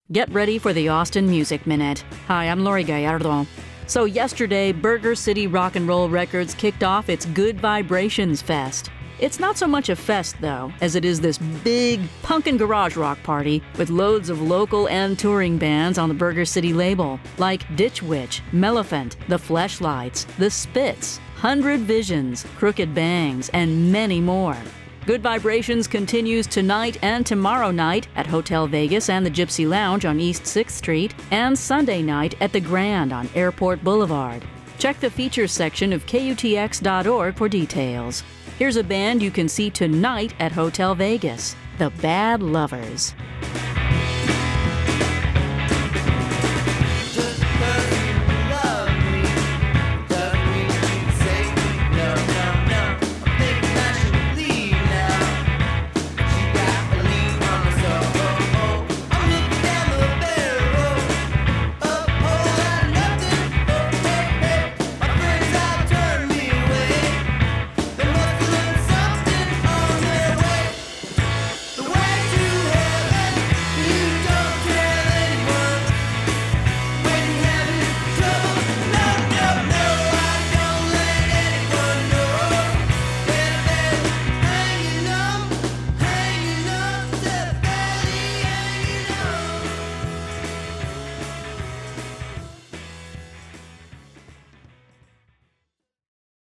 Get ready for the Austin Music Minute. Hi, I'm Lori Gallardo. So yesterday, Burger City Rock and Roll Records kicked off its Good Vibrations Fest. It's not so much a fest, though, as it is this big punkin' garage rock party with loads of local and touring bands on the Burger City label, like Ditch Witch, Melephant, The Fleshlights, The Spits, 100 Visions, Crooked Bangs, and many more. Good Vibrations continues tonight and tomorrow night at Hotel Vegas and the Gypsy Lounge on East 6th Street, and Sunday night at the Grand on Airport Boulevard. Check the features section of KUTX.org for details. Here's a band you can see tonight at Hotel Vegas, The Bad Lovers.